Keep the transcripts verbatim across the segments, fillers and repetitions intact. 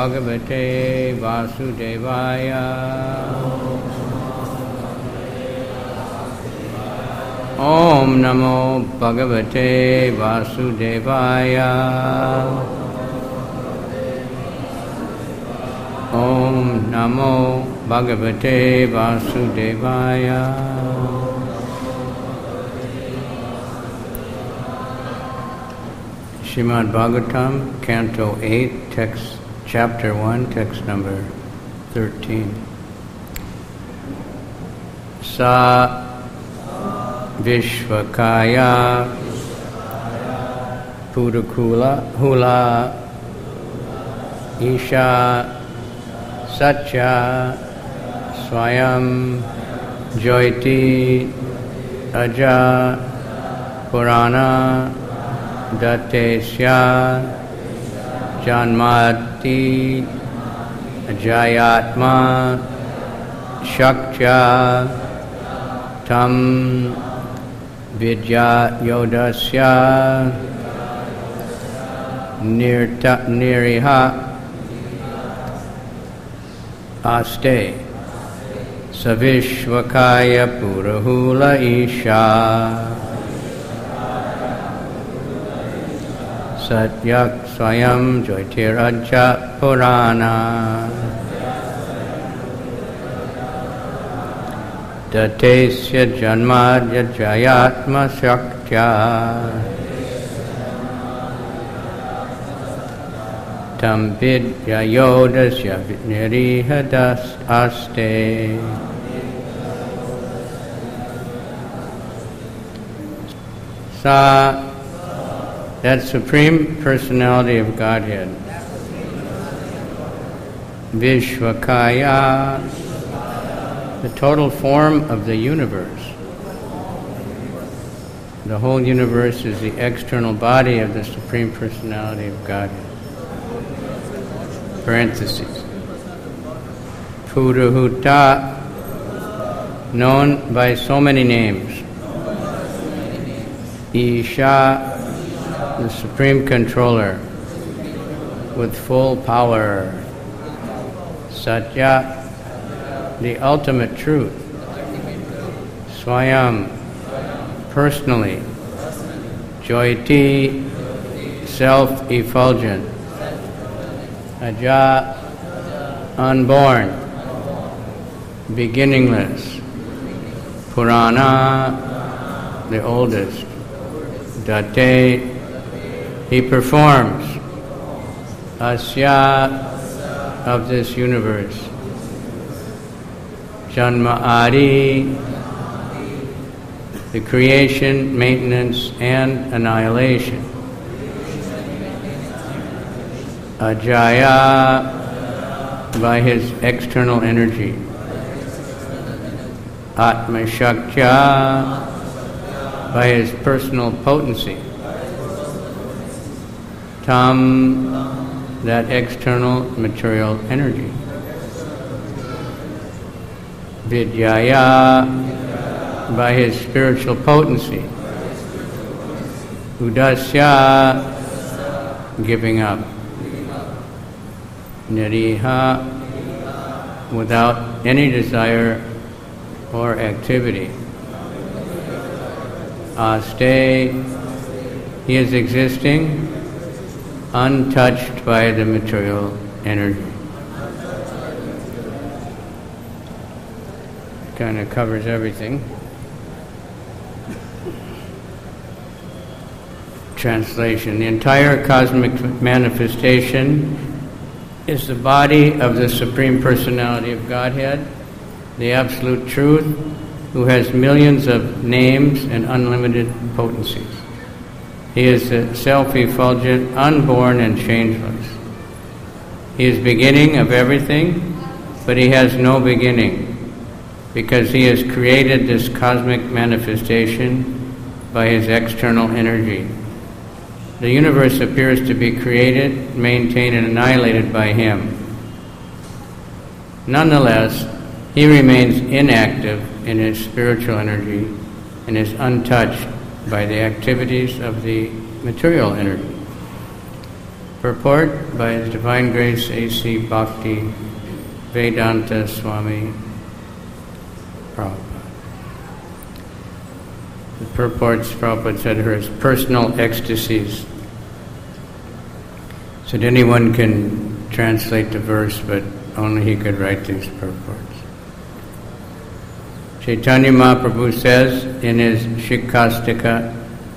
Bhagavate Vasudevaya. Om Namo Bhagavate Vasudevaya. Om Namo Bhagavate Vasudevaya. Srimad Bhagavatam, Canto eight, text, Chapter one, text number thirteen. Sa Vishvakaya Pudakula Hula Isha Satya Swayam Jyoti Aja Purana Datesya Janmati Ajayatma Shaktya Tam Vidya Yodasya Nirta Niriha Aste Savishvakaya Purahula Isha Satyak Swayam Jyotirajja Purana Datesya Janmadya Jayatma Shaktya Tam Vidya Yodasya Nirihadas Aste. Sa, that Supreme Personality of Godhead. Vishvakaya, the total form of the universe. The whole universe is the external body of the Supreme Personality of Godhead. Parentheses. Purahuta, known by so many names. Isha, the Supreme Controller, with full power. Satya, the ultimate truth. Swayam, personally. Jyoti, self-effulgent. Aja, unborn. Beginningless. Purana, the oldest. Date, he performs. Asya, of this universe. Janma Adi, the creation, maintenance, and annihilation. Ajaya, by his external energy. Atma Shaktya, by his personal potency. Tam, that external material energy. Vidyaya, by his spiritual potency. Udasya, giving up. Niriha, without any desire or activity. Aste, he is existing, untouched by the material energy. Kind of covers everything. Translation. The entire cosmic manifestation is the body of the Supreme Personality of Godhead, the Absolute Truth, who has millions of names and unlimited potencies. He is the self-effulgent, unborn, and changeless. He is beginning of everything, but he has no beginning, because he has created this cosmic manifestation by his external energy. The universe appears to be created, maintained, and annihilated by him. Nonetheless, he remains inactive in his spiritual energy and is untouched by the activities of the material energy. Purport by His Divine Grace A C Bhakti Vedanta Swami Prabhupada. The purports Prabhupada said are his personal ecstasies. Said anyone can translate the verse, but only he could write these purports. Chaitanya Mahaprabhu says in his Shikkhastika,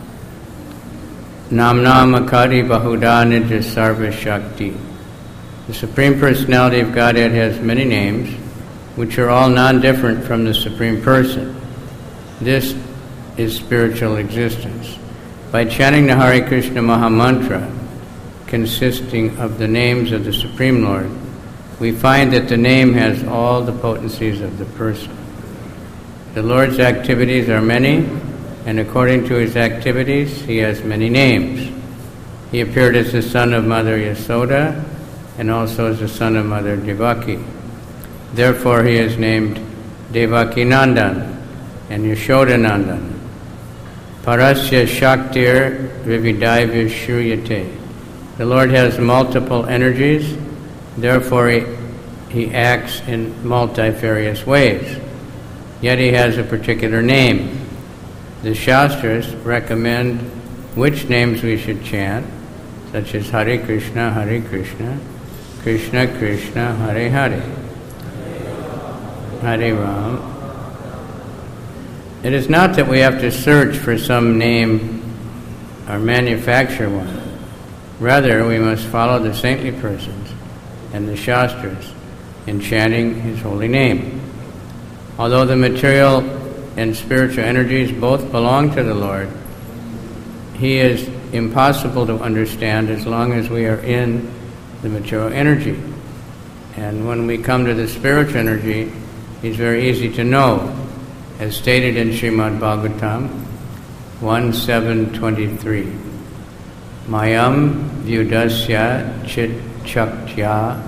Namnam Akadi Bahudanija Sarva Shakti. The Supreme Personality of Godhead has many names, which are all non-different from the Supreme Person. This is spiritual existence. By chanting the Hare Krishna Maha Mantra, consisting of the names of the Supreme Lord, we find that the name has all the potencies of the person. The Lord's activities are many, and according to his activities, he has many names. He appeared as the son of Mother Yasoda, and also as the son of Mother Devaki. Therefore, he is named Devaki Nandan and Yashoda Nandan. Parasya Shaktir Vividaiva Shruyate. The Lord has multiple energies, therefore he, he acts in multifarious ways. Yet he has a particular name. The Shastras recommend which names we should chant, such as Hare Krishna, Hare Krishna, Krishna Krishna, Hare Hare, Hare Ram. It is not that we have to search for some name or manufacture one. Rather, we must follow the saintly persons and the Shastras in chanting his holy name. Although the material and spiritual energies both belong to the Lord, he is impossible to understand as long as we are in the material energy. And when we come to the spiritual energy, he's very easy to know, as stated in Srimad Bhagavatam one seven twenty-three. Mayam vyudasya chit chaktya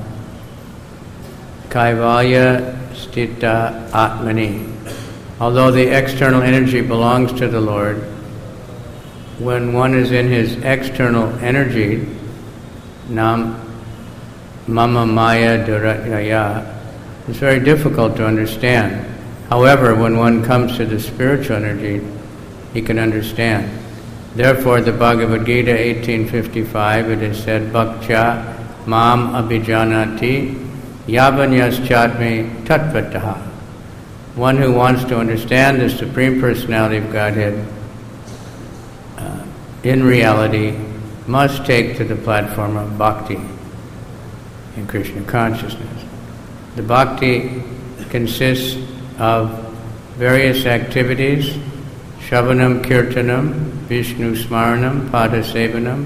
kaivalya stita atmani. Although the external energy belongs to the Lord, when one is in his external energy, nam mama maya durataya, it's very difficult to understand. However, when one comes to the spiritual energy, he can understand. Therefore, the Bhagavad Gita eighteen fifty-five, it is said, Bhakcha mam abhijanati yavanyas chatme tatvataha. One who wants to understand the Supreme Personality of Godhead uh, in reality must take to the platform of bhakti in Krishna consciousness. The bhakti consists of various activities: Shravanam Kirtanam, Vishnu Smaranam, Padasevanam,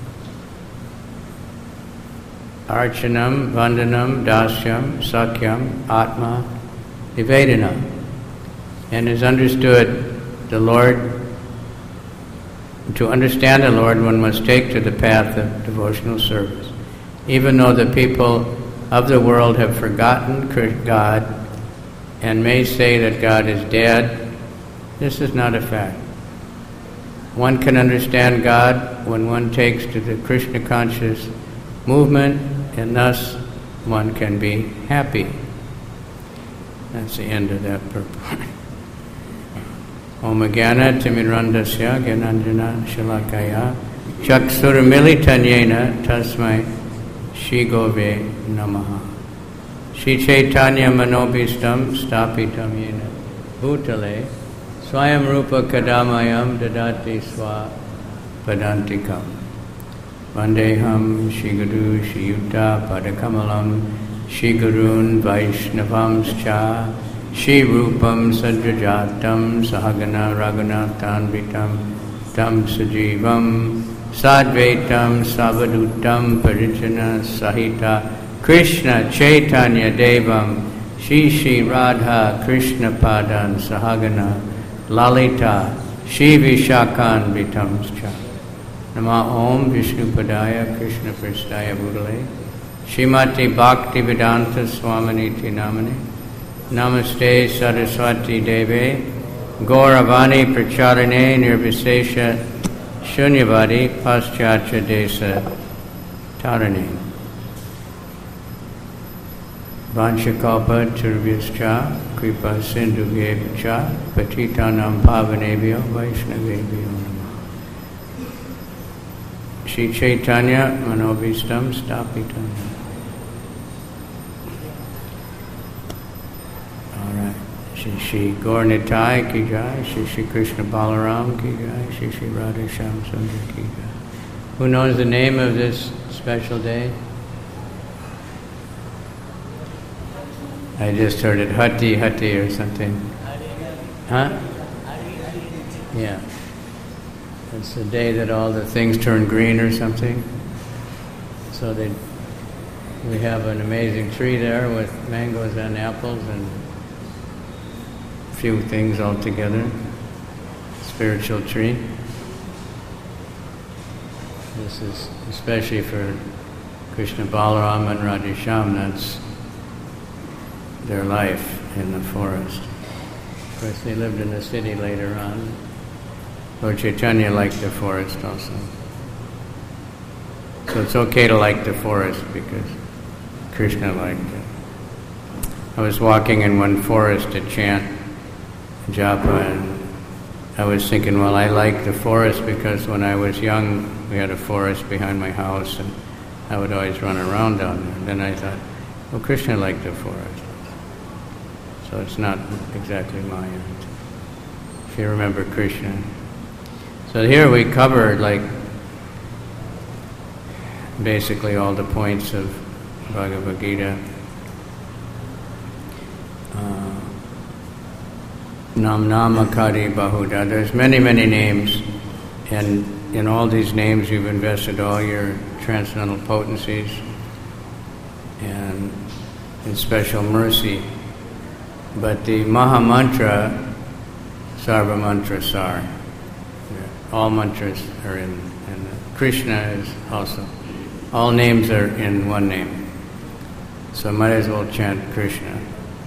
Archanam, Vandanam, Dasyam, Sakyam, Atma, Nivedana. And is understood the Lord, to understand the Lord, one must take to the path of devotional service. Even though the people of the world have forgotten God and may say that God is dead, this is not a fact. One can understand God when one takes to the Krishna conscious movement, and thus one can be happy. That's the end of that purport. Om Jnana Timirandasya Gyananjana Shalakaya Chaksuramilitanyena Tasmai Shri Gove Namaha. Shri Chaitanya Manobhistam Stapitam Yena Bhutale Swayam Rupa Kadamayam Dadati Swa Padantikam. Vandeham Shri Guru Shri Yuta Padakamalam Shri Gurun Vaishnavamscha Shri Rupam Sadrajatam Sahagana Raghunathanvitam Tam Sajivam Sadvaitam Savadutam Parijana Sahita Krishna Chaitanya Devam Shri Shri Radha Krishna Padan Sahagana Lalita Shri Vishakan Vitamscha. Nama Om Vishnu Padaya Krishna Pristaya Bhutale Srimati Bhakti Vedanta Swaminiti Namani Namaste Saraswati Deve Gauravani Pracharane Nirvisesha Shunyavadi Paschatya Desa Tarani. Vanchakalpa Turvyascha Kripa Sindhubhyeva Cha Patitanam Pavanebhyo Vaishnavebhyo Namah. Shri Chaitanya Manobhistam Stapitam. Alright. Shri Shri Gaur Nitai Ki Jai, Shri Shri Krishna Balaram Ki Jai, Shri Shri Radha Shyam Sundar Ki Jai. Who knows the name of this special day? I just heard it, Hati Hati or something. Huh? Yeah. It's the day that all the things turn green or something. So they, we have an amazing tree there with mangoes and apples and a few things all together. Spiritual tree. This is especially for Krishna Balaram and Radheshyam. That's their life in the forest. Of course, they lived in the city later on. Lord Chaitanya liked the forest also. So it's okay to like the forest because Krishna liked it. I was walking in one forest to chant japa, and I was thinking, well, I like the forest because when I was young, we had a forest behind my house, and I would always run around down there. And then I thought, well, Krishna liked the forest. So it's not exactly Maya, if you remember Krishna. So here we covered like basically all the points of Bhagavad Gita. Uh, Nam Namakari Bahuda. There's many, many names, and in all these names you've invested all your transcendental potencies and in special mercy. But the Maha Mantra, Sarva Mantra Sar, all mantras are in, and Krishna is also, all names are in one name. So might as well chant Krishna.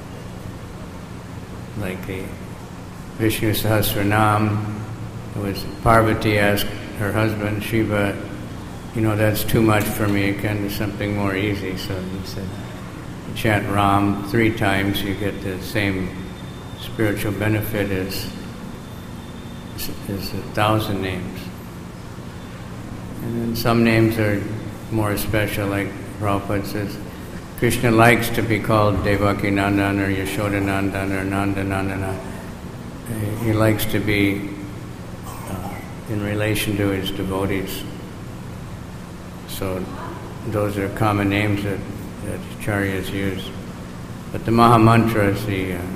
Like the Vishnu Sahasranam, it was Parvati asked her husband, Shiva, you know, that's too much for me, you can do something more easy. So he said, chant Ram three times, you get the same spiritual benefit as, as a thousand names. And then some names are more special, like Prabhupada says, Krishna likes to be called Devaki Nandan or Yashoda Nandan or Nanda Nandana. He likes to be uh, in relation to his devotees. So those are common names that that acharyas use. But the Maha Mantra is the uh,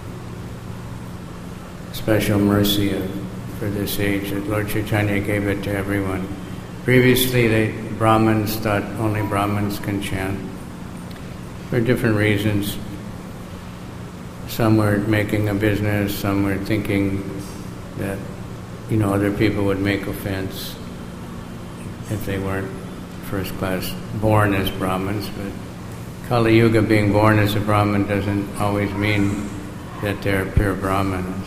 special mercy of, for this age that Lord Chaitanya gave it to everyone. Previously, the Brahmins thought only Brahmins can chant for different reasons. Some were making a business, some were thinking that, you know, other people would make offense if they weren't first class born as Brahmins, but Kali Yuga, being born as a Brahmin doesn't always mean that they're pure Brahmanas.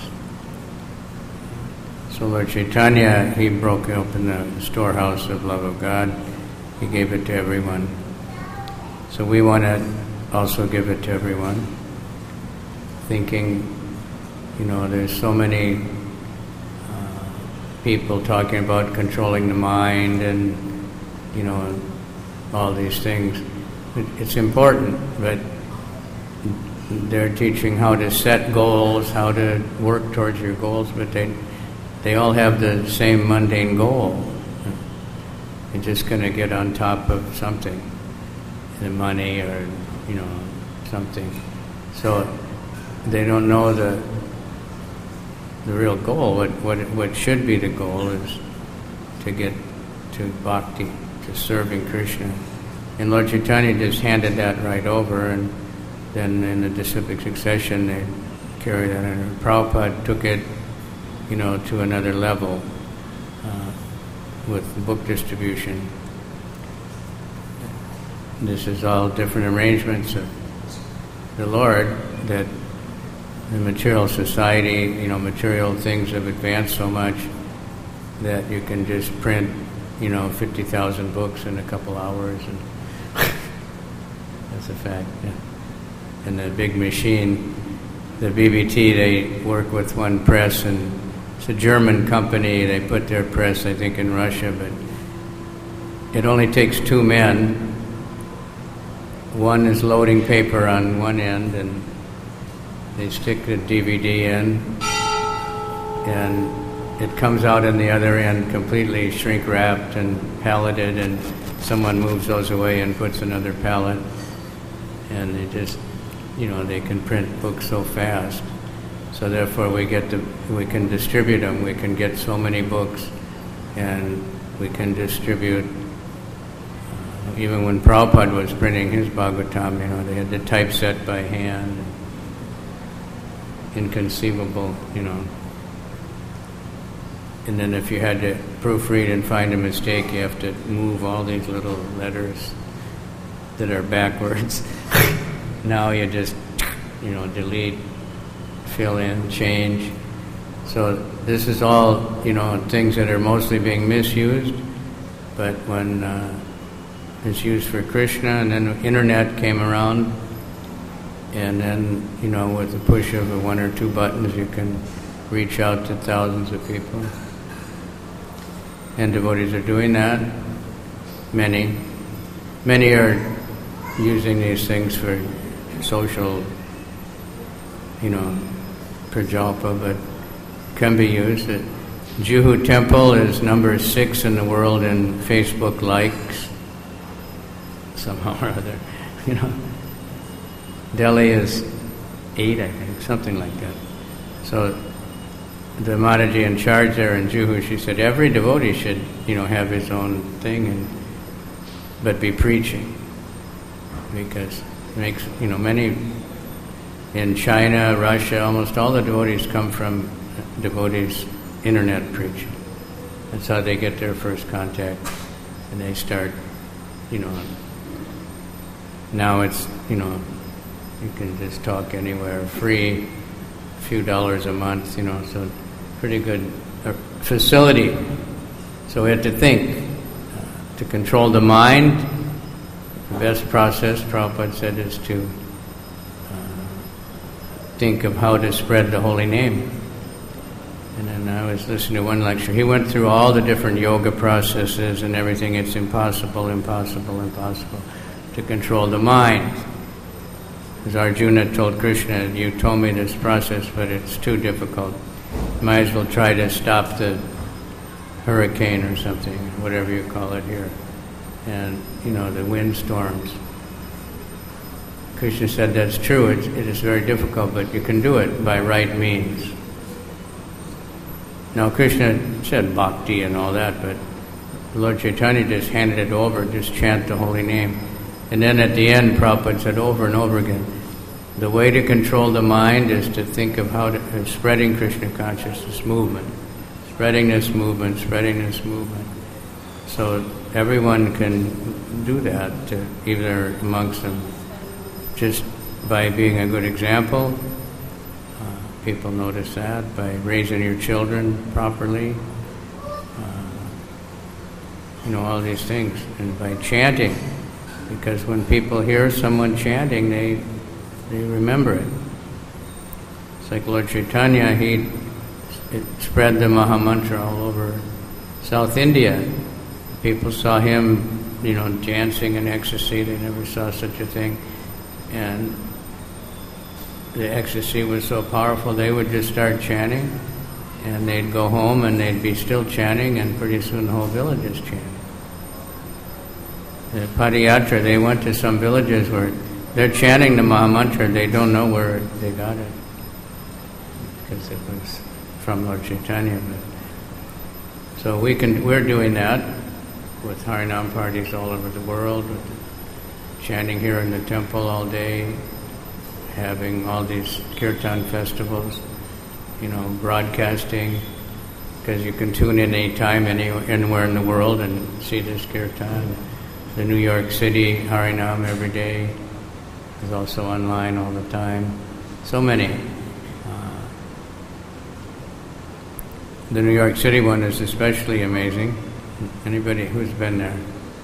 So Lord Chaitanya, he broke open the storehouse of love of God. He gave it to everyone. So we want to also give it to everyone. Thinking, you know, there's so many uh, people talking about controlling the mind and, you know, all these things. It's important, but they're teaching how to set goals, how to work towards your goals, but they they all have the same mundane goal. You're just going to get on top of something, the money or, you know, something. So they don't know the the real goal. What what what should be the goal is to get to bhakti, to serving Krishna. And Lord Chaitanya just handed that right over, and then in the disciplic succession they carried that on. And Prabhupada took it, you know, to another level uh, with book distribution. This is all different arrangements of the Lord, that the material society, you know, material things have advanced so much that you can just print you know, fifty thousand books in a couple hours, and that's a fact. Yeah. And the big machine, the B B T, they work with one press, and it's a German company. They put their press, I think, in Russia, but it only takes two men. One is loading paper on one end, and they stick the D V D in, and it comes out on the other end completely shrink-wrapped and palleted, and someone moves those away and puts another pallet, and they just, you know, they can print books so fast. So therefore we get to, we can distribute them. We can get so many books, and we can distribute. Uh, even when Prabhupada was printing his Bhagavatam, you know, they had the typeset by hand. Inconceivable, you know. And then if you had to proofread and find a mistake, you have to move all these little letters that are backwards. Now you just, you know, delete, fill in, change. So this is all, you know, things that are mostly being misused, but when uh, it's used for Krishna, and then the internet came around, and then, you know, with the push of a one or two buttons, you can reach out to thousands of people. And devotees are doing that. Many. Many are using these things for social, you know, prajalpa, but can be used. The Juhu Temple is number six in the world in Facebook likes, somehow or other, you know. Delhi is eight, I think, something like that. So the Mataji in charge there in Juhu, she said every devotee should, you know, have his own thing, and but be preaching, because it makes, you know, many in China, Russia, almost all the devotees come from devotees internet preaching. That's how they get their first contact, and they start, you know. Now it's, you know, you can just talk anywhere, free, a few dollars a month, you know, so pretty good uh, facility. So we have to think. Uh, to control the mind, the best process, Prabhupada said, is to uh, think of how to spread the holy name. And then I was listening to one lecture. He went through all the different yoga processes and everything. It's impossible, impossible, impossible to control the mind. As Arjuna told Krishna, you told me this process, but it's too difficult. Might as well try to stop the hurricane or something, whatever you call it here, and, you know, the windstorms. Krishna said that's true, it's, it is very difficult, but you can do it by right means. Now Krishna said bhakti and all that, but Lord Chaitanya just handed it over, just chant the holy name. And then at the end, Prabhupada said over and over again, the way to control the mind is to think of how to, uh, spreading Krishna consciousness movement, spreading this movement, spreading this movement. So everyone can do that, to, either amongst them, just by being a good example. Uh, people notice that, by raising your children properly, uh, you know, all these things, and by chanting. Because when people hear someone chanting, they they remember it. It's like Lord Chaitanya, he it spread the Mahamantra all over South India. People saw him, you know, dancing in ecstasy. They never saw such a thing. And the ecstasy was so powerful, they would just start chanting, and they'd go home and they'd be still chanting, and pretty soon the whole village is chanting. The Padayatra, they went to some villages where they're chanting the Mahamantra, they don't know where they got it, because it was from Lord Chaitanya. But so we can, we're doing that with Harinam parties all over the world, with chanting here in the temple all day, having all these kirtan festivals, you know, broadcasting, because you can tune in any time, any, anywhere in the world and see this kirtan. The New York City Harinam every day is also online all the time. So many. Uh, the New York City one is especially amazing. Anybody who's been there?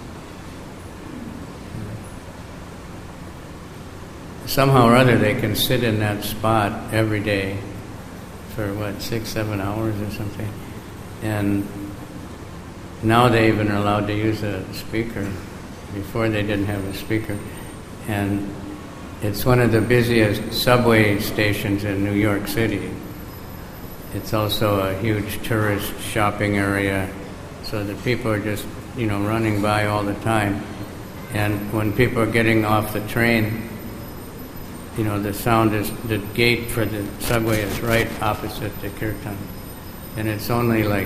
Somehow or other they can sit in that spot every day for what, six, seven hours or something. And now they even are allowed to use a speaker. Before they didn't have a speaker. And it's one of the busiest subway stations in New York City. It's also a huge tourist shopping area, so that people are just, you know, running by all the time. And when people are getting off the train, you know, the sound is, the gate for the subway is right opposite the kirtan. And it's only like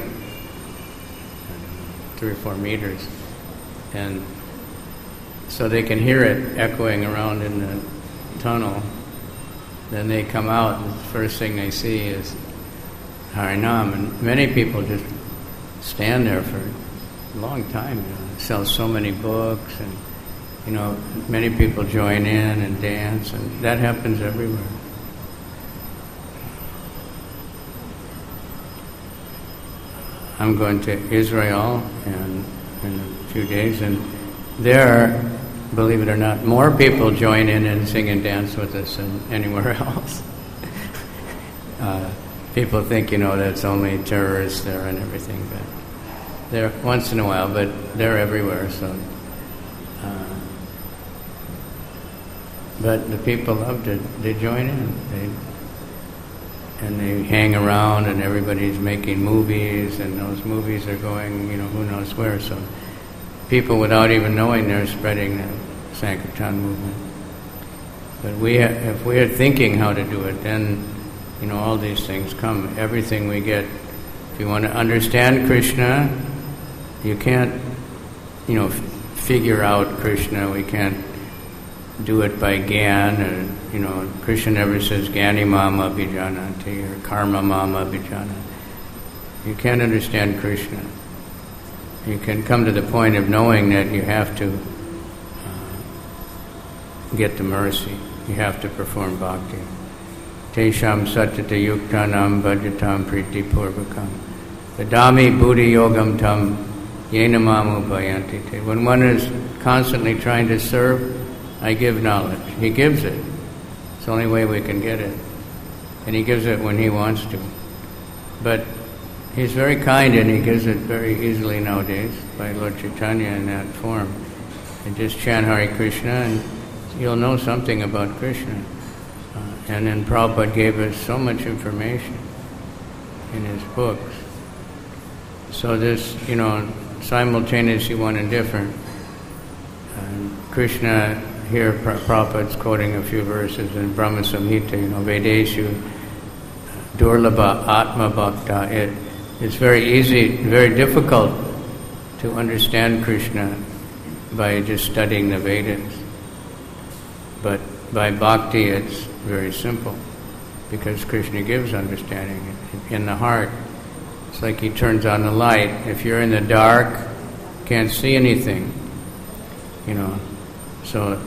three or four meters. And so they can hear it echoing around in the tunnel. Then they come out, and the first thing they see is Harinam. And many people just stand there for a long time. You know, sell so many books, and you know, many people join in and dance, and that happens everywhere. I'm going to Israel and in a few days, and there, believe it or not, more people join in and sing and dance with us than anywhere else. uh, people think, you know, that's only terrorists there and everything, but they're once in a while, but they're everywhere. So, uh, but the people love to they join in, they and they hang around, and everybody's making movies, and those movies are going, you know, who knows where. So, people without even knowing they're spreading the Sankirtan movement. But we, ha- if we are thinking how to do it, then, you know, all these things come. Everything we get. If you want to understand Krishna, you can't, you know, f- figure out Krishna. We can't do it by Gyan, or, you know, Krishna never says Gyani Mama Abhijanati or Karma Mama Abhijanati. You can't understand Krishna. You can come to the point of knowing that you have to uh, get the mercy. You have to perform bhakti. Tesham satyata yuktanam bhajatam priti purvakam. Vadami buddhi yogam tam yena mamu bhayanti te. When one is constantly trying to serve, I give knowledge. He gives it. It's the only way we can get it. And he gives it when he wants to. But he's very kind, and he gives it very easily nowadays by Lord Chaitanya in that form. And just chant Hare Krishna, and you'll know something about Krishna. Uh, and then Prabhupada gave us so much information in his books. So this, you know, simultaneously one and different. And Krishna, here Prabhupada's quoting a few verses in Brahma Samhita, you know, Vedeshu, Durlabha Atma Bhakta. It, it's very easy, very difficult to understand Krishna by just studying the Vedas. But by bhakti it's very simple, because Krishna gives understanding in the heart. It's like he turns on the light. If you're in the dark, can't see anything, you know. So,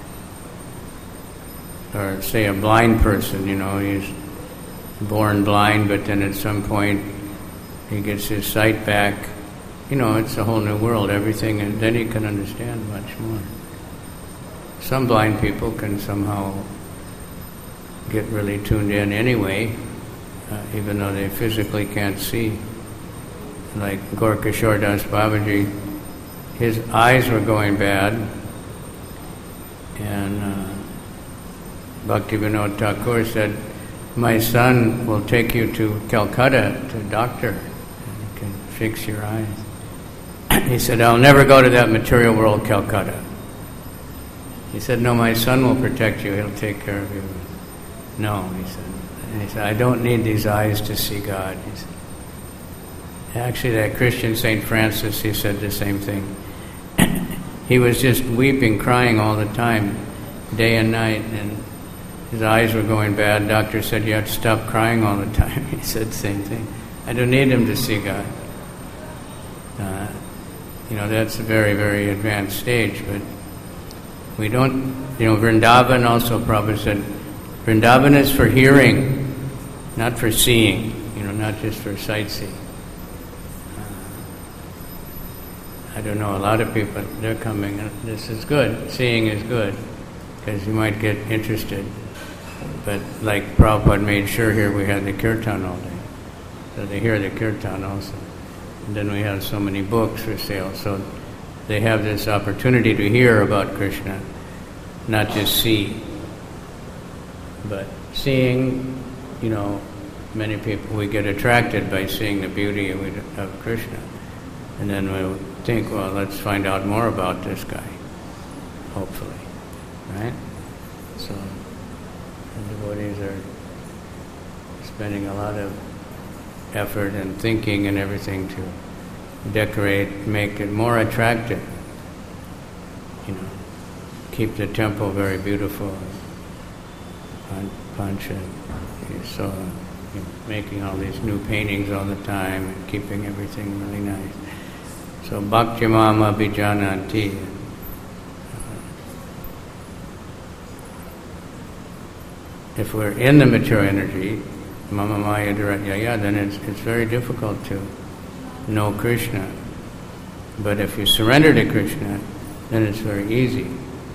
or say a blind person, you know, he's born blind, but then at some point he gets his sight back. You know, it's a whole new world, everything, and then he can understand much more. Some blind people can somehow get really tuned in anyway, uh, even though they physically can't see. Like Gorkishore Das Babaji, his eyes were going bad, and uh, Bhaktivinoda Thakur said, "My son will take you to Calcutta to a doctor, and he can fix your eyes." He said, "I'll never go to that material world, Calcutta." He said, "No, my son will protect you. He'll take care of you." "No," he said. And he said, "I don't need these eyes to see God." He said. Actually, that Christian Saint Francis, he said the same thing. He was just weeping, crying all the time, day and night, and his eyes were going bad. Doctor said, "You have to stop crying all the time." He said the same thing. "I don't need him to see God." Uh, you know, that's a very, very advanced stage, but we don't, you know, Vrindavan also, Prabhupada said, Vrindavan is for hearing, not for seeing, you know, not just for sightseeing. Uh, I don't know, a lot of people, they're coming, and this is good. Seeing is good, because you might get interested. But like Prabhupada made sure here we had the kirtan all day. So they hear the kirtan also. And then we have so many books for sale. So they have this opportunity to hear about Krishna, not just see. But seeing, you know, many people, we get attracted by seeing the beauty of, of Krishna. And then we think, well, let's find out more about this guy, hopefully, right? So the devotees are spending a lot of effort and thinking and everything to decorate, make it more attractive, you know, keep the temple very beautiful, punch and so you know, making all these new paintings all the time and keeping everything really nice. So Bhakti Mama Bijananti. If we're in the material energy, Mama Maya Dharatyaya, then it's, it's very difficult to know Krishna. But if you surrender to Krishna, then it's very easy.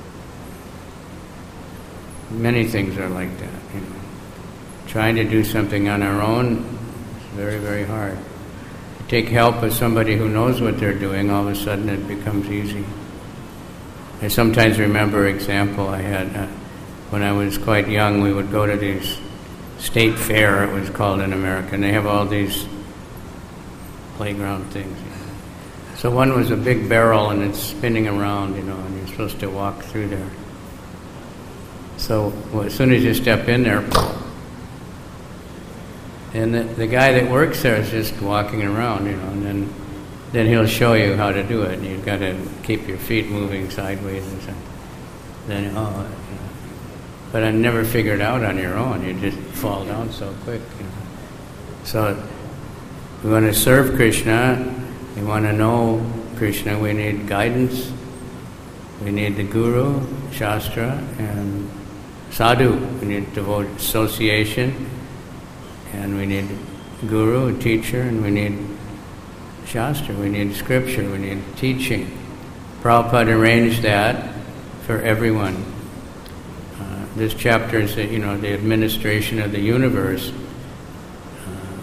Many things are like that, you know. Trying to do something on our own is very, very hard. To take help of somebody who knows what they're doing, all of a sudden it becomes easy. I sometimes remember an example I had. Uh, when I was quite young, we would go to these state fair, it was called in America, and they have all these playground things. You know. So one was a big barrel and it's spinning around, you know, and you're supposed to walk through there. So well, as soon as you step in there, and the, the guy that works there is just walking around, you know, and then then he'll show you how to do it. And you've got to keep your feet moving sideways and so. Then oh, you know. But I never figured out on your own. You just fall down so quick. You know. So we want to serve Krishna. We want to know Krishna. We need guidance. We need the Guru, Shastra, and Sadhu. We need devout association. And we need Guru, a teacher, and we need Shastra. We need scripture. We need teaching. Prabhupada arranged that for everyone. Uh, this chapter is, you know, the administration of the universe. Uh,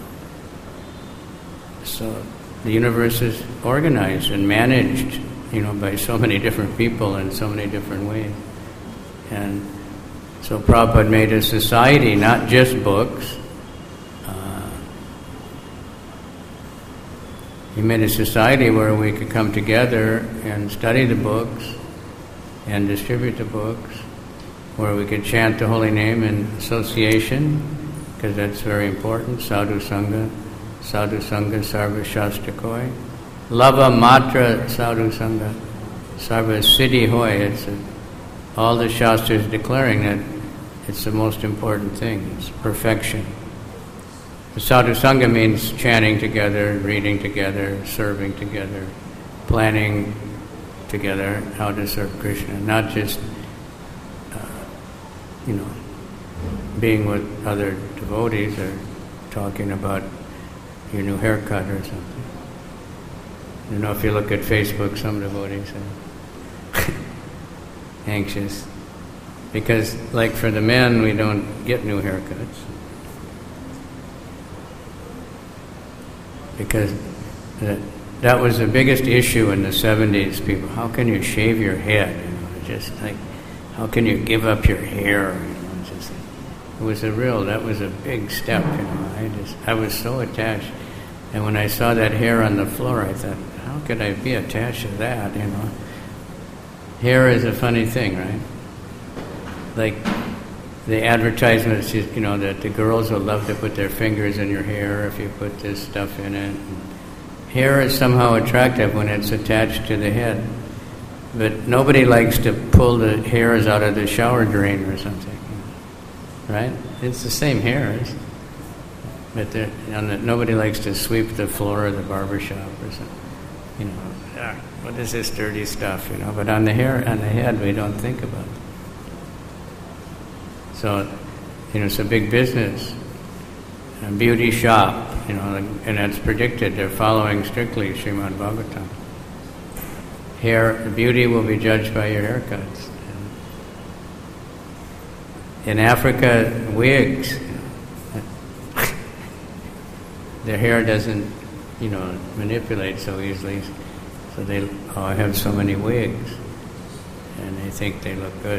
so the universe is organized and managed, you know, by so many different people in so many different ways. And so Prabhupada made a society, not just books. Uh, he made a society where we could come together and study the books and distribute the books, where we could chant the holy name in association, because that's very important. Sadhu Sangha, Sadhu Sangha, Sarva Shastra Koi. Lava Matra Sadhu Sangha, Sarva Siddhi Hoy. It's a, all the Shastras declaring that it's the most important thing. It's perfection. The Sadhu Sangha means chanting together, reading together, serving together, planning together how to serve Krishna, not just you know, being with other devotees or talking about your new haircut or something. You know, if you look at Facebook, some devotees are anxious. Because, like for the men, we don't get new haircuts. Because that, that was the biggest issue in the seventies, people. How can you shave your head? You know, just like, how can you give up your hair? You know, just, it was a real, that was a big step, you know. I just, I was so attached. And when I saw that hair on the floor, I thought, how could I be attached to that, you know? Hair is a funny thing, right? Like the advertisements, you know, that the girls will love to put their fingers in your hair if you put this stuff in it. Hair is somehow attractive when it's attached to the head. But nobody likes to pull the hairs out of the shower drain or something, right? It's the same hairs, but you know, nobody likes to sweep the floor of the barber shop or something. You know, ah, what is this dirty stuff? You know, but on the hair, on the head, we don't think about it. So, you know, it's a big business, a beauty shop. You know, and it's predicted. They're following strictly Srimad Bhagavatam. hair beauty will be judged by your haircuts. In Africa, wigs. Their hair doesn't, you know, manipulate so easily, so they oh, have so many wigs, and they think they look good.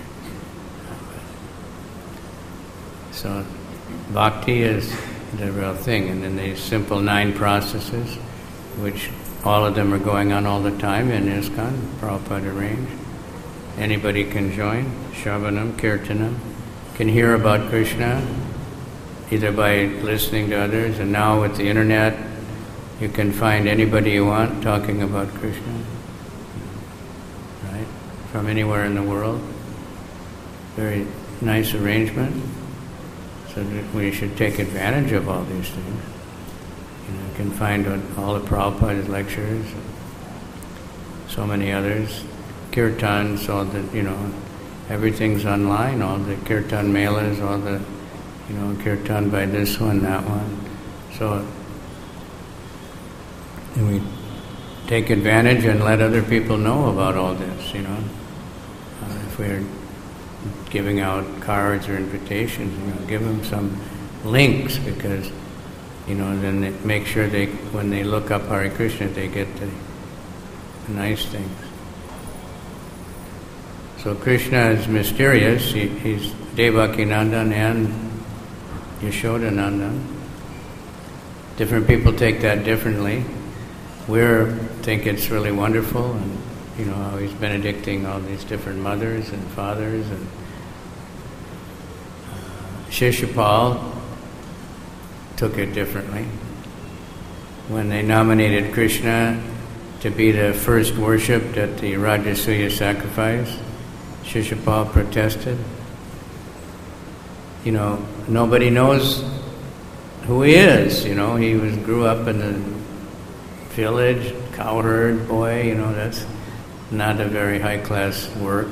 So, bhakti is the real thing, and then these simple nine processes, which all of them are going on all the time in ISKCON, Prabhupada arranged. Anybody can join, Shravanam, Kirtanam, can hear about Krishna, either by listening to others, and now with the internet, you can find anybody you want talking about Krishna, right? From anywhere in the world. Very nice arrangement. So that we should take advantage of all these things. You know, you can find all the Prabhupada's lectures, so many others, kirtans, all the, you know, everything's online, all the kirtan melas, all the, you know, kirtan by this one, that one. So and we take advantage and let other people know about all this, you know. Uh, if we're giving out cards or invitations, you know, give them some links, because, you know, then they make sure they, when they look up Hare Krishna, they get the, the nice things. So Krishna is mysterious. He, he's Devakinandan and Yashodanandan. Different people take that differently. We think it's really wonderful, and you know how he's benedicting all these different mothers and fathers. And uh, Shishupal took it differently. When they nominated Krishna to be the first worshipped at the Rajasuya sacrifice, Shishupal protested. You know, nobody knows who he is. You know, he was grew up in the village, cowherd boy. You know, that's not a very high-class work.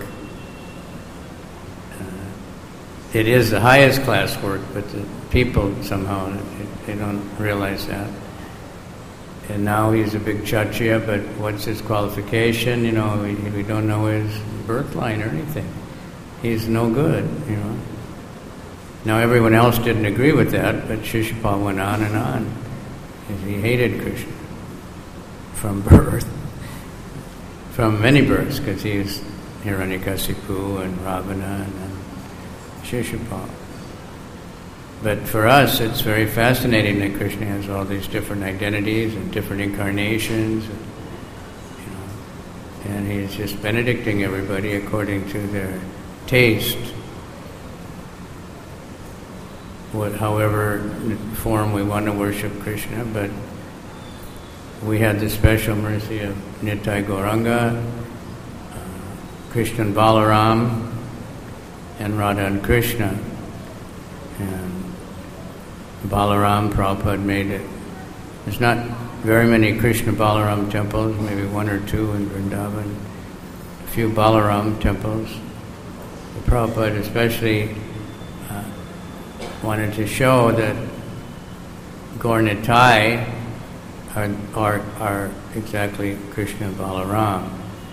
Uh, it is the highest class work, but the people somehow, they don't realize that. And now he's a big Kshatriya, but what's his qualification? You know, we, we don't know his birth line or anything. He's no good, you know. Now everyone else didn't agree with that, but Shishupal went on and on. He hated Krishna from birth, from many births, because he was Hiranyakasipu and Ravana and then Shishupal. But for us, it's very fascinating that Krishna has all these different identities and different incarnations, and, you know, and he's just benedicting everybody according to their taste, what, however form we want to worship Krishna. But we had the special mercy of Nitai Gauranga, uh, Krishna Balaram, and Radha and Krishna. And Balaram, Prabhupada made it. There's not very many Krishna Balaram temples, maybe one or two in Vrindavan. A few Balaram temples. The Prabhupada especially uh, wanted to show that Gaur Nitai are, are, are exactly Krishna Balaram.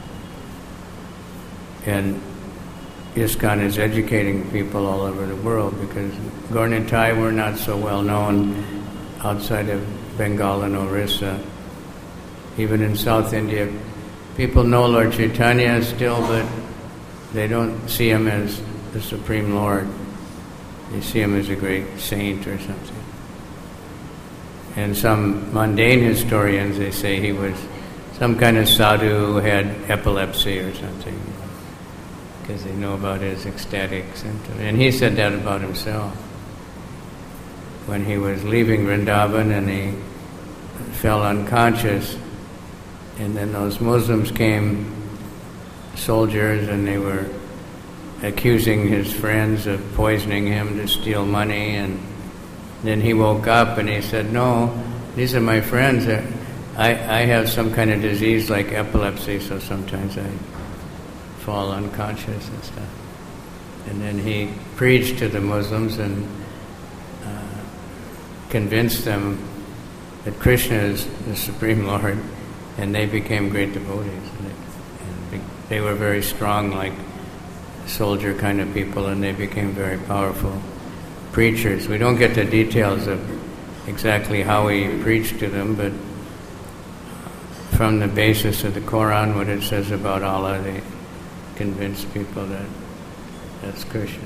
And ISKCON is educating people all over the world, because Gaur Nitai were not so well known outside of Bengal and Orissa. Even in South India, people know Lord Chaitanya still, but they don't see him as the Supreme Lord. They see him as a great saint or something. And some mundane historians, they say he was some kind of sadhu who had epilepsy or something, because they know about his ecstatic symptoms. And he said that about himself. When he was leaving Vrindavan and he fell unconscious, and then those Muslims came, soldiers, and they were accusing his friends of poisoning him to steal money. And then he woke up and he said, "No, these are my friends. I, I have some kind of disease like epilepsy, so sometimes I fall unconscious and stuff." And then he preached to the Muslims and uh, convinced them that Krishna is the Supreme Lord, and they became great devotees. And they, and be, they were very strong, like soldier kind of people, and they became very powerful preachers. We don't get the details of exactly how he preached to them, but from the basis of the Quran, what it says about Allah, they convinced people that that's Krishna.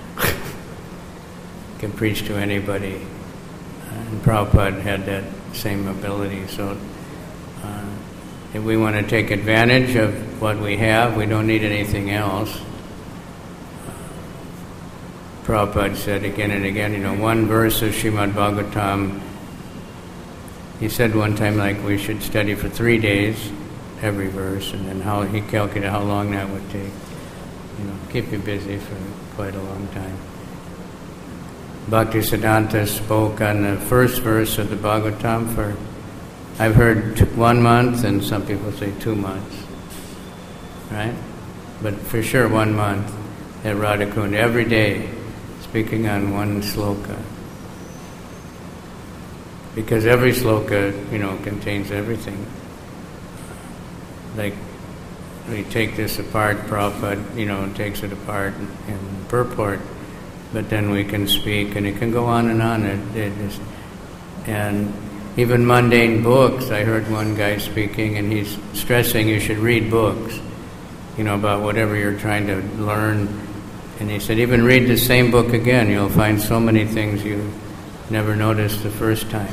Can preach to anybody. And Prabhupada had that same ability. So uh, if we want to take advantage of what we have, we don't need anything else. Uh, Prabhupada said again and again, you know, one verse of Srimad Bhagavatam, he said one time, like, we should study for three days, every verse, and then how he calculated how long that would take. You know, keep you busy for quite a long time. Bhaktisiddhanta spoke on the first verse of the Bhagavatam for, I've heard t- one month, and some people say two months, right? But for sure one month at Radhakund, every day, speaking on one sloka. Because every sloka, you know, contains everything. Like, we take this apart, Prabhupada, you know, takes it apart in purport, but then we can speak, and it can go on and on. It, it is, and even mundane books, I heard one guy speaking, and he's stressing you should read books, you know, about whatever you're trying to learn. And he said, even read the same book again, you'll find so many things you never noticed the first time.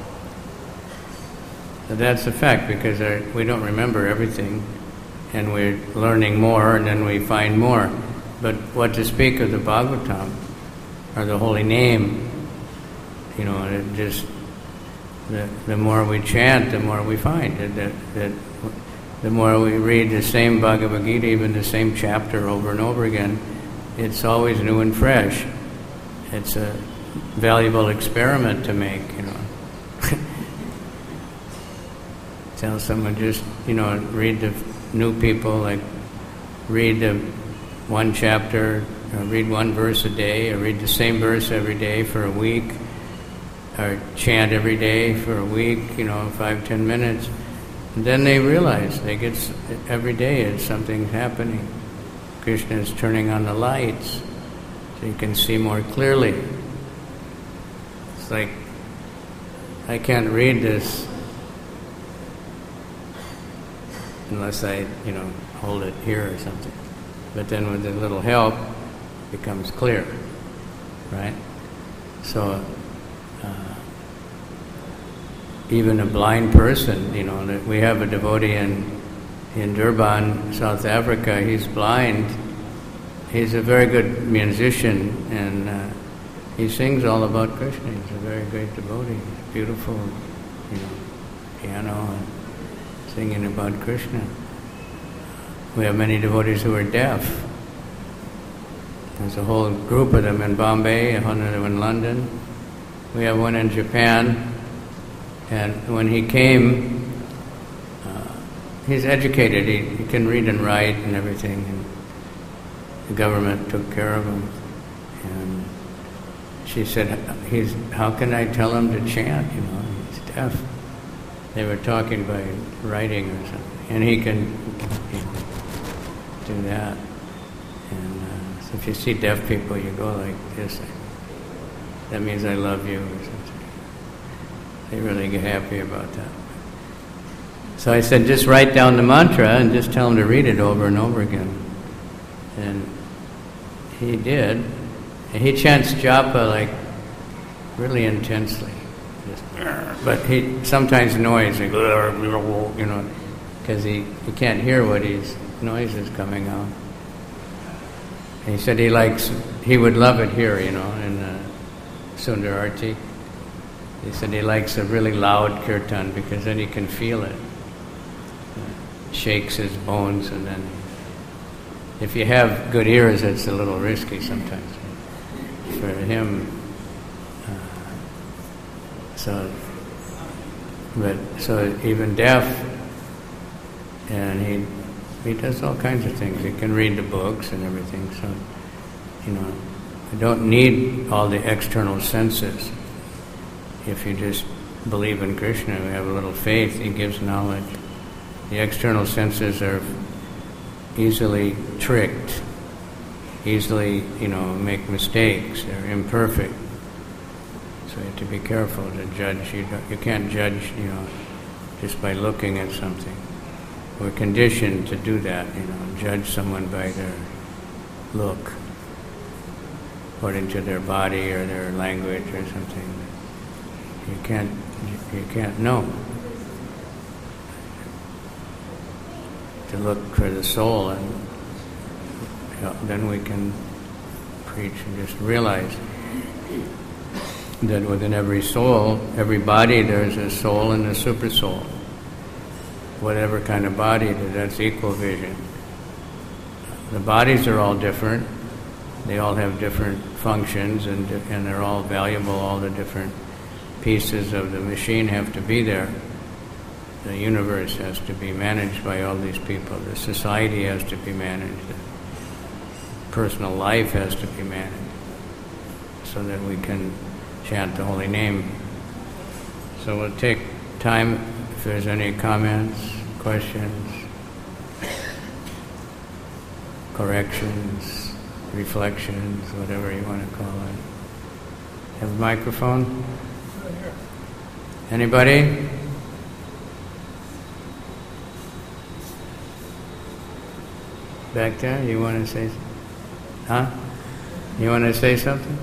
So that's the fact, because our, we don't remember everything, and we're learning more, and then we find more. But what to speak of the Bhagavatam, or the holy name, you know, it just, the, the more we chant, the more we find. That, that, that the more we read the same Bhagavad Gita, even the same chapter over and over again, it's always new and fresh. It's a valuable experiment to make, you know. Tell someone just, you know, read the new people, like read the one chapter, or read one verse a day, or read the same verse every day for a week, or chant every day for a week, you know, five, ten minutes. And then they realize, they get, every day it's something happening. Krishna is turning on the lights, so you can see more clearly. It's like, I can't read this unless I, you know, hold it here or something. But then with a little help, it becomes clear, right? So, uh, even a blind person, you know, we have a devotee in, in Durban, South Africa, he's blind. He's a very good musician, and uh, he sings all about Krishna. He's a very great devotee. He's beautiful, you know, piano and singing about Krishna. We have many devotees who are deaf. There's a whole group of them in Bombay, one of them in London. We have one in Japan. And when he came, uh, he's educated. He, he can read and write and everything. And the government took care of him. And she said, "He's. How can I tell him to chant? You know, he's deaf." They were talking by writing or something, and he can, he can do that. And uh, so if you see deaf people, you go like this. That means I love you, or something. They really get happy about that. So I said, just write down the mantra and just tell him to read it over and over again. And he did. And he chants japa like really intensely. But he sometimes noise, like, you know, because he, he can't hear what his noise is coming out. And he said he likes, he would love it here, you know, in uh, Sundararti. He said he likes a really loud kirtan because then he can feel it. It shakes his bones, and then if you have good ears, it's a little risky sometimes. For him, So, but so even deaf, and he he does all kinds of things. He can read the books and everything. So, you know, you don't need all the external senses. If you just believe in Krishna, we have a little faith. He gives knowledge. The external senses are easily tricked, easily, you know, make mistakes. They're imperfect. So you have to be careful to judge. You, don't, you can't judge, you know, just by looking at something. We're conditioned to do that, you know, judge someone by their look, according to their body or their language or something. You can't, you can't know. To look for the soul, and you know, then we can preach and just realize that within every soul, every body, there's a soul and a super soul. Whatever kind of body it is, that's equal vision. The bodies are all different. They all have different functions, and and they're all valuable. All the different pieces of the machine have to be there. The universe has to be managed by all these people. The society has to be managed. The personal life has to be managed so that we can chant the holy name. So we'll take time if there's any comments, questions, corrections, reflections, whatever you want to call it. Have a microphone? Anybody? Back there, you want to say, huh? You want to say something?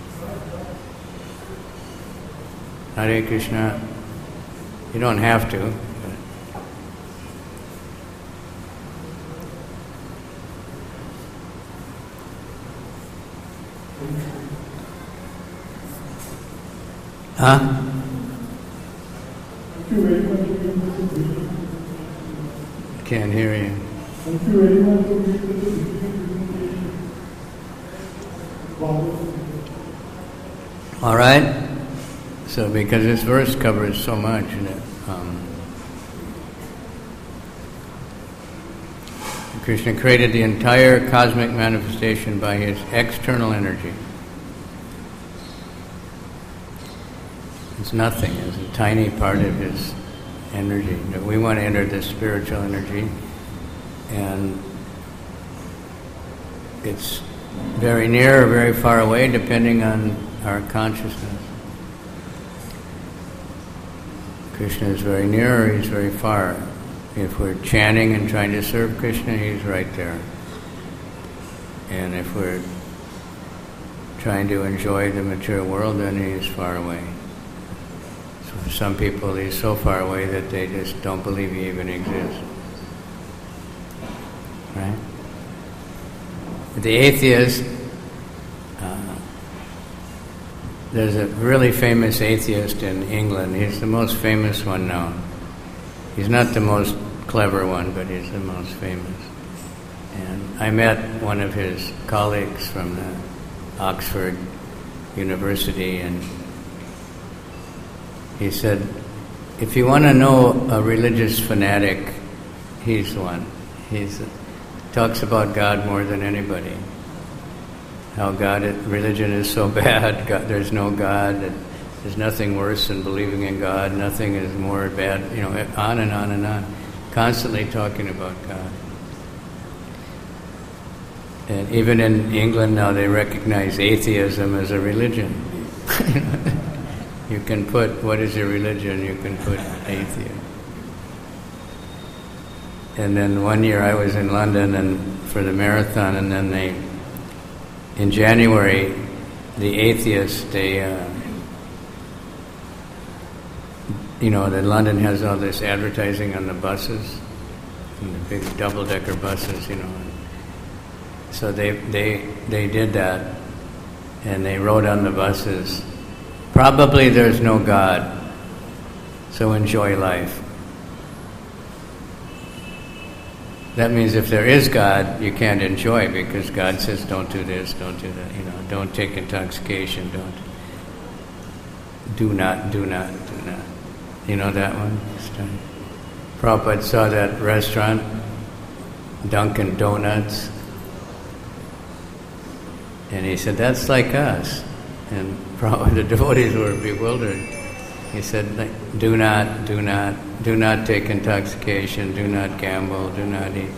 Hare Krishna. You don't have to. Huh? Can't hear you. All right. So, because this verse covers so much, and it, um, Krishna created the entire cosmic manifestation by his external energy. It's nothing. It's a tiny part of his energy. We want to enter this spiritual energy, and it's very near or very far away depending on our consciousness. Krishna is very near or he's very far. If we're chanting and trying to serve Krishna, he's right there. And if we're trying to enjoy the material world, then he's far away. So for some people, he's so far away that they just don't believe he even exists. Right? The atheist, uh, there's a really famous atheist in England. He's the most famous one now. He's not the most clever one, but he's the most famous. And I met one of his colleagues from the Oxford University, and he said, if you want to know a religious fanatic, he's one. He's talks about God more than anybody. How God, religion is so bad, God, there's no God, that there's nothing worse than believing in God, nothing is more bad, you know, on and on and on. Constantly talking about God. And even in England now they recognize atheism as a religion. You can put, what is your religion? You can put atheist. And then one year I was in London and for the marathon, and then they, in January, the atheists, they, uh, you know, that London has all this advertising on the buses, and the big double-decker buses, you know. So they, they, they did that, and they wrote on the buses, probably there's no God, so enjoy life. That means if there is God, you can't enjoy, because God says don't do this, don't do that, you know, don't take intoxication, don't, do not, do not, do not. You know that one? Prabhupada saw that restaurant, Dunkin' Donuts, and he said, that's like us. And Prabhupada, the devotees were bewildered. He said, like, do not, do not, do not take intoxication, do not gamble, do not eat.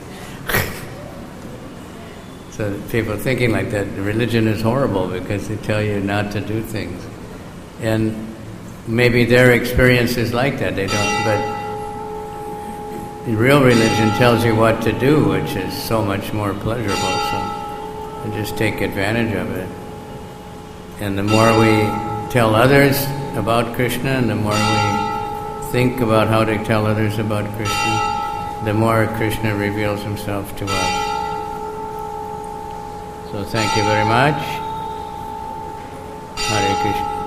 So people thinking like that, religion is horrible because they tell you not to do things. And maybe their experience is like that, they don't, but the real religion tells you what to do, which is so much more pleasurable, so and just take advantage of it. And the more we tell others about Krishna, and the more we think about how to tell others about Krishna, the more Krishna reveals himself to us. So thank you very much. Hare Krishna.